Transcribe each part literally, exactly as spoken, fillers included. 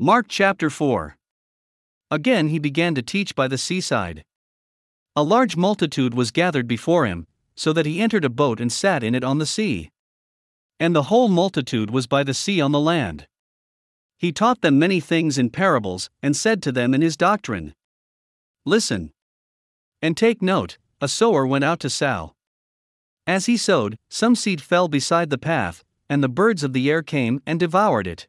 Mark chapter four. Again he began to teach by the seaside. A large multitude was gathered before him, so that he entered a boat and sat in it on the sea. And the whole multitude was by the sea on the land. He taught them many things in parables, and said to them in his doctrine, "Listen and take note, a sower went out to sow. As he sowed, some seed fell beside the path, and the birds of the air came and devoured it.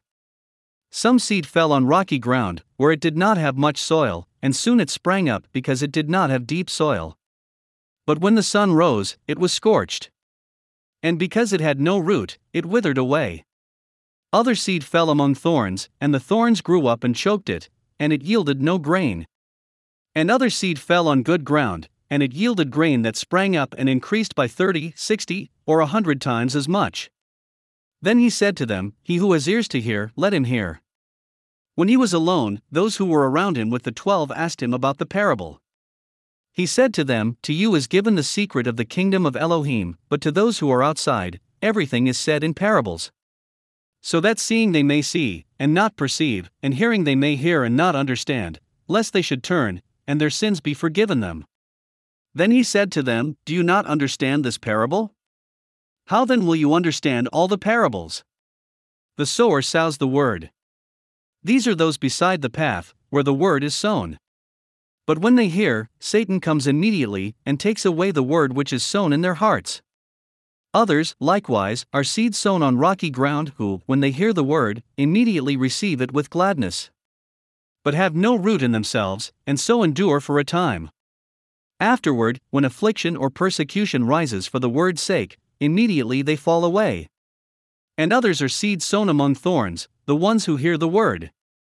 Some seed fell on rocky ground, where it did not have much soil, and soon it sprang up because it did not have deep soil. But when the sun rose, it was scorched. And because it had no root, it withered away. Other seed fell among thorns, and the thorns grew up and choked it, and it yielded no grain. And other seed fell on good ground, and it yielded grain that sprang up and increased by thirty, sixty, or a hundred times as much." Then he said to them, "He who has ears to hear, let him hear." When he was alone, those who were around him with the twelve asked him about the parable. He said to them, "To you is given the secret of the kingdom of Elohim, but to those who are outside, everything is said in parables. So that seeing they may see, and not perceive, and hearing they may hear and not understand, lest they should turn, and their sins be forgiven them." Then he said to them, "Do you not understand this parable? How then will you understand all the parables? The sower sows the word. These are those beside the path, where the word is sown. But when they hear, Satan comes immediately, and takes away the word which is sown in their hearts. Others, likewise, are seed sown on rocky ground, who, when they hear the word, immediately receive it with gladness. But have no root in themselves, and so endure for a time. Afterward, when affliction or persecution rises for the word's sake, immediately they fall away. And others are seed sown among thorns, the ones who hear the word.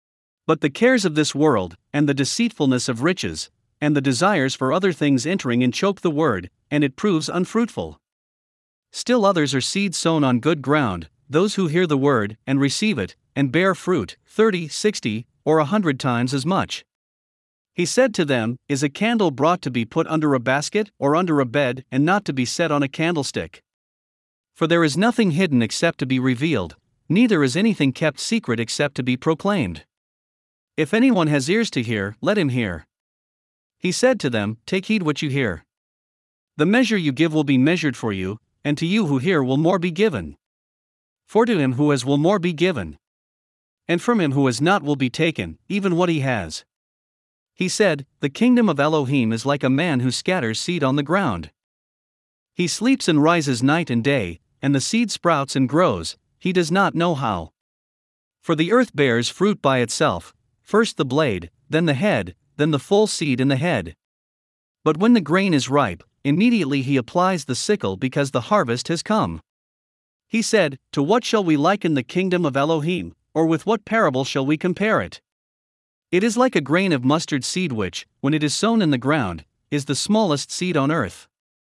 But the cares of this world, and the deceitfulness of riches, and the desires for other things entering in choke the word, and it proves unfruitful. Still others are seed sown on good ground, those who hear the word, and receive it, and bear fruit, thirty, sixty, or a hundred times as much." He said to them, "Is a candle brought to be put under a basket, or under a bed, and not to be set on a candlestick? For there is nothing hidden except to be revealed, neither is anything kept secret except to be proclaimed. If anyone has ears to hear, let him hear." He said to them, "Take heed what you hear. The measure you give will be measured for you, and to you who hear will more be given. For to him who has will more be given. And from him who has not will be taken, even what he has." He said, "The kingdom of Elohim is like a man who scatters seed on the ground. He sleeps and rises night and day, and the seed sprouts and grows, he does not know how. For the earth bears fruit by itself, first the blade, then the head, then the full seed in the head. But when the grain is ripe, immediately he applies the sickle because the harvest has come." He said, "To what shall we liken the kingdom of Elohim, or with what parable shall we compare it? It is like a grain of mustard seed which, when it is sown in the ground, is the smallest seed on earth.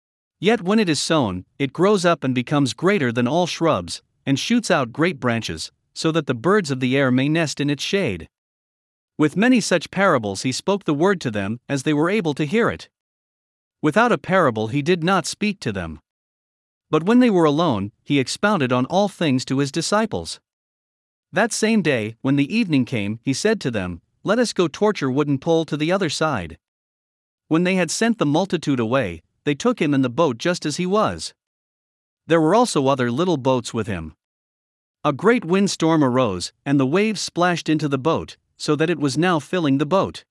Yet when it is sown, it grows up and becomes greater than all shrubs, and shoots out great branches, so that the birds of the air may nest in its shade." With many such parables he spoke the word to them, as they were able to hear it. Without a parable he did not speak to them. But when they were alone, he expounded on all things to his disciples. That same day, when the evening came, he said to them, "Let us go torture wooden pole to the other side." When they had sent the multitude away, they took him in the boat just as he was. There were also other little boats with him. A great windstorm arose, and the waves splashed into the boat, so that it was now filling the boat.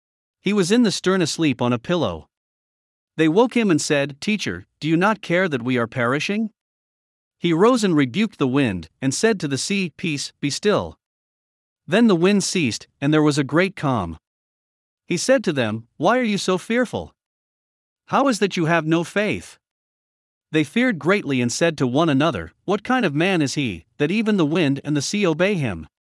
He was in the stern asleep on a pillow. They woke him and said, "Teacher, do you not care that we are perishing?" He rose and rebuked the wind, and said to the sea, "Peace, be still." Then the wind ceased, and there was a great calm. He said to them, "Why are you so fearful? How is that you have no faith?" They feared greatly and said to one another, "What kind of man is he, that even the wind and the sea obey him?"